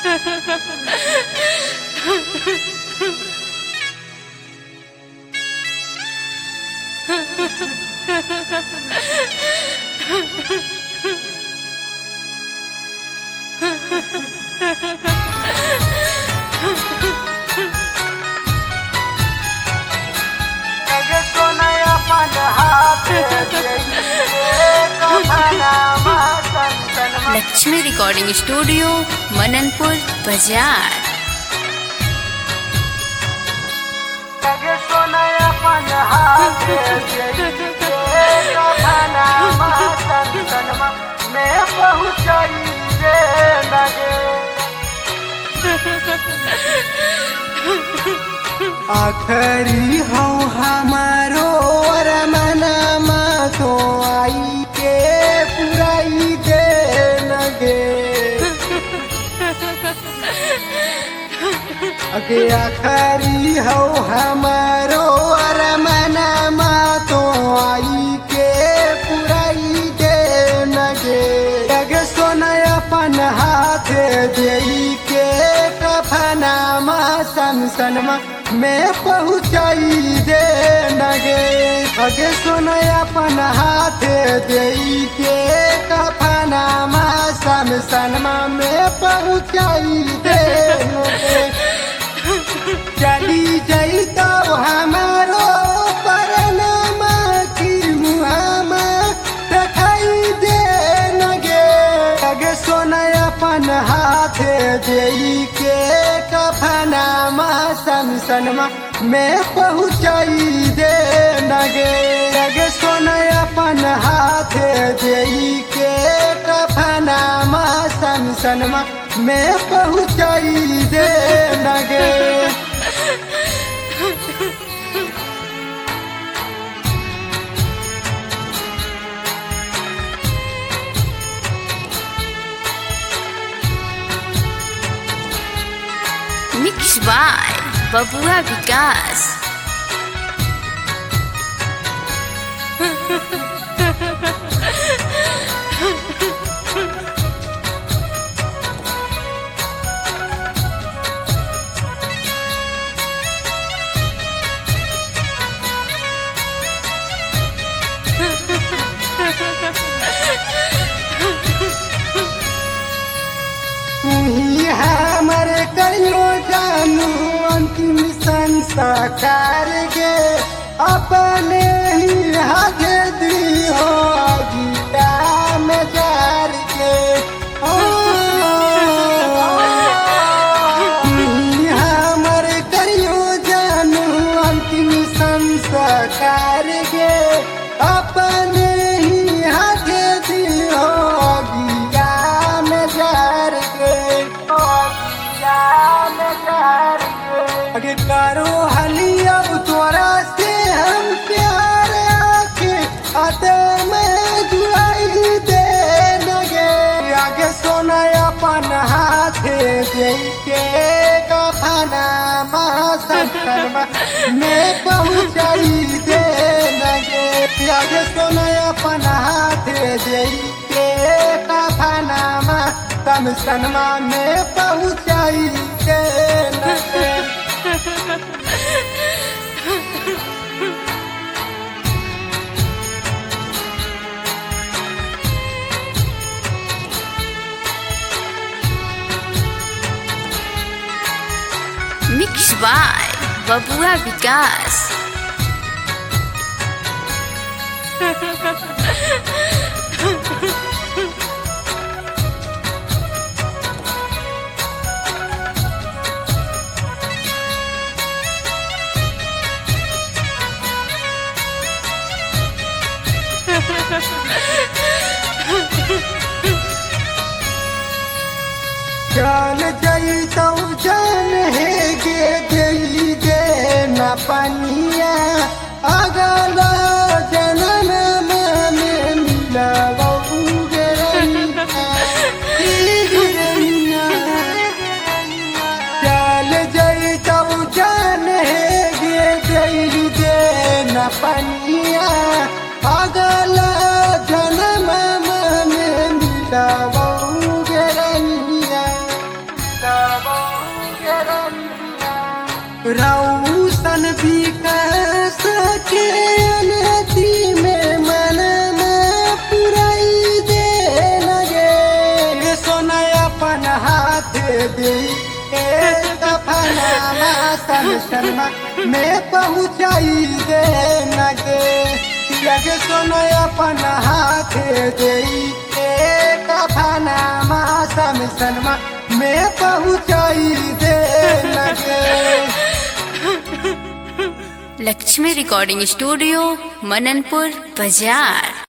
Lakshmi recording studio Mananpur बाजार। आखरी हो हमारो रमनमा तो आई के पुराई दे लगे अगे आखरी हो हमारो रमनमा तो आई के पुराई दे लगे लगे सोना अपन हाथ दे के कफनामा सनसनमा मैं पहुँचाई दे लगे अगे सोना अपन हाथ दे के कफनामा सनसनमा मैं पहुँचाई दे लगे चली जाई तो हमारो परनमा की मुहामा दिखाई दे लगे अगे सोना अपन हाथ दे के कफनामा सनसनमा मैं पहुँचाई दे लगे अगे सोना अपन हाथ दे के कफनामा सनसनमा मैं पहुँचाई दे लगे। मिक्स बाय बबुआ विकास। हमारे कहियो जानू अंतिम संस्कार गे अपने ही हाथ दियो गीता में जार के हमारे कहियो जानू अंतिम संस्कार गे अपने ही हाथ दियो गीता में जार के अगे करो हली अब तोरा से हम प्यार आके आते में जुआई दे लगे आगे सोना अपन हाथ दे के कफनामा सनसनमा मैं पहुँचाई दे लगे आगे सोना अपन हाथ दे के कफनामा सनसनमा मैं पहुँचाई दे लगे। मिक्स बाय बबुआ विकास। चल जाई तो जान है गे गई दे न पनिया अगला जनम में मिलवाऊंगे चल जाई तो जान है गे गई दे न पनिया अगला जनम में मिलवाऊंगे सनमा में पहुँचाई दे नगे लगे सोना अपन हाथ दे कफनामा सनमा में पहुँचाई दे नगे। लक्ष्मी रिकॉर्डिंग स्टूडियो मननपुर बाजार।